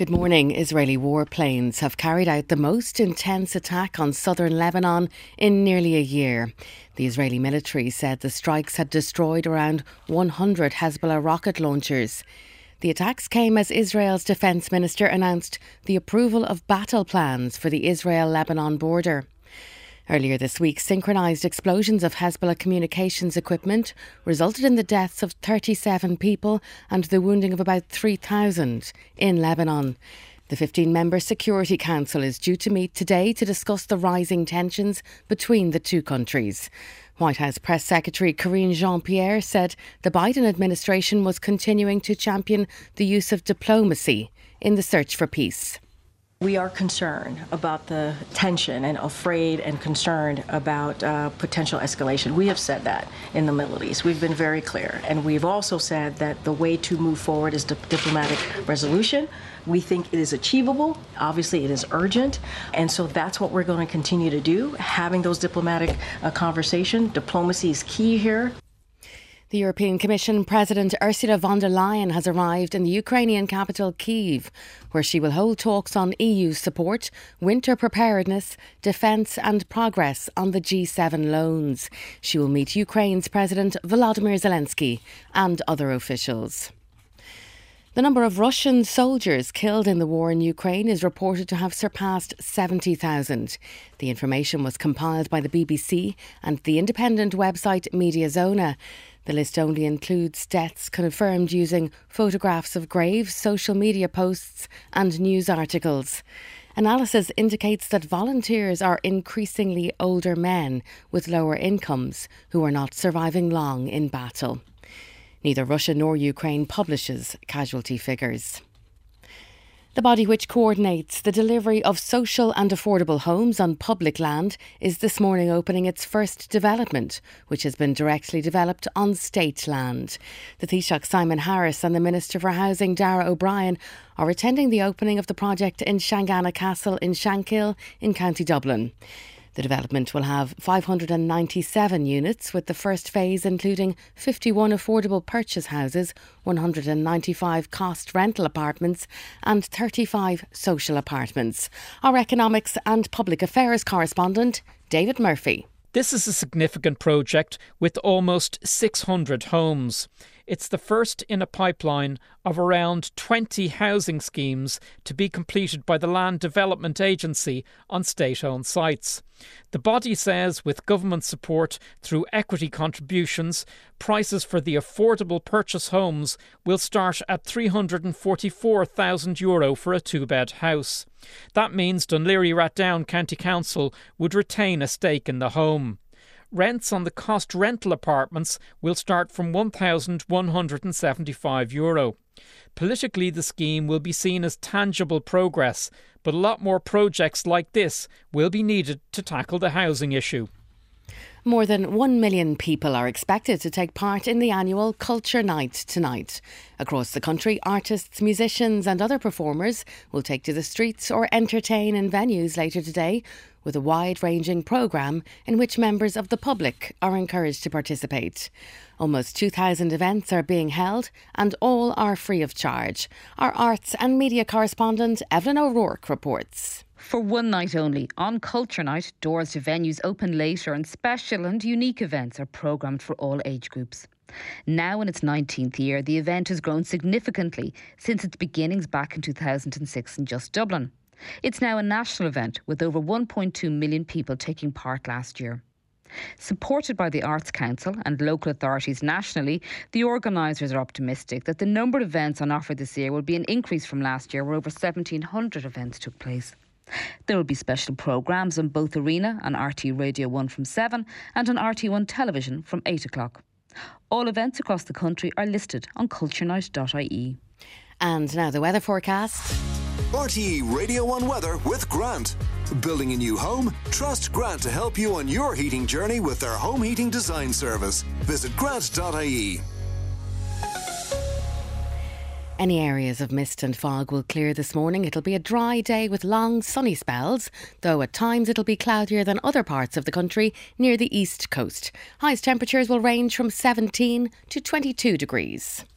Good morning. Israeli warplanes have carried out the most intense attack on southern Lebanon in nearly a year. The Israeli military said the strikes had destroyed around 100 Hezbollah rocket launchers. The attacks came as Israel's defence minister announced the approval of battle plans for the Israel-Lebanon border. Earlier this week, synchronised explosions of Hezbollah communications equipment resulted in the deaths of 37 people and the wounding of about 3,000 in Lebanon. The 15-member Security Council is due to meet today to discuss the rising tensions between the two countries. White House Press Secretary Karine Jean-Pierre said the Biden administration was continuing to champion the use of diplomacy in the search for peace. We are concerned about the tension and afraid and concerned about potential escalation. We have said that in the Middle East. We've been very clear. And we've also said that the way to move forward is diplomatic resolution. We think it is achievable. Obviously, it is urgent. And so that's what we're going to continue to do, having those diplomatic conversations. Diplomacy is key here. The European Commission President Ursula von der Leyen has arrived in the Ukrainian capital Kyiv, where she will hold talks on EU support, winter preparedness, defence and progress on the G7 loans. She will meet Ukraine's President Volodymyr Zelensky and other officials. The number of Russian soldiers killed in the war in Ukraine is reported to have surpassed 70,000. The information was compiled by the BBC and the independent website Mediazona. The list only includes deaths confirmed using photographs of graves, social media posts and news articles. Analysis indicates that volunteers are increasingly older men with lower incomes who are not surviving long in battle. Neither Russia nor Ukraine publishes casualty figures. The body which coordinates the delivery of social and affordable homes on public land is this morning opening its first development, which has been directly developed on state land. The Taoiseach Simon Harris and the Minister for Housing Darragh O'Brien are attending the opening of the project in Shangana Castle in Shankill in County Dublin. The development will have 597 units, with the first phase including 51 affordable purchase houses, 195 cost rental apartments and 35 social apartments. Our economics and public affairs correspondent, David Murphy. This is a significant project with almost 600 homes. It's the first in a pipeline of around 20 housing schemes to be completed by the Land Development Agency on state-owned sites. The body says with government support through equity contributions, prices for the affordable purchase homes will start at €344,000 for a two-bed house. That means Dún Laoghaire-Rathdown County Council would retain a stake in the home. Rents on the cost rental apartments will start from €1,175. Politically, the scheme will be seen as tangible progress, but a lot more projects like this will be needed to tackle the housing issue. More than 1 million people are expected to take part in the annual Culture Night tonight. Across the country, artists, musicians and other performers will take to the streets or entertain in venues later today, with a wide-ranging programme in which members of the public are encouraged to participate. Almost 2,000 events are being held and all are free of charge. Our arts and media correspondent Evelyn O'Rourke reports. For one night only, on Culture Night, doors to venues open later and special and unique events are programmed for all age groups. Now in its 19th year, the event has grown significantly since its beginnings back in 2006 in just Dublin. It's now a national event with over 1.2 million people taking part last year. Supported by the Arts Council and local authorities nationally, the organisers are optimistic that the number of events on offer this year will be an increase from last year, where over 1,700 events took place. There will be special programmes on both Arena and RT Radio 1 from 7 and on RT1 Television from 8 o'clock. All events across the country are listed on culturenight.ie. And now the weather forecast. RTE Radio 1 weather with Grant. Building a new home? Trust Grant to help you on your heating journey with their home heating design service. Visit grant.ie. Any areas of mist and fog will clear this morning. It'll be a dry day with long sunny spells, though at times it'll be cloudier than other parts of the country near the east coast. Highest temperatures will range from 17 to 22 degrees.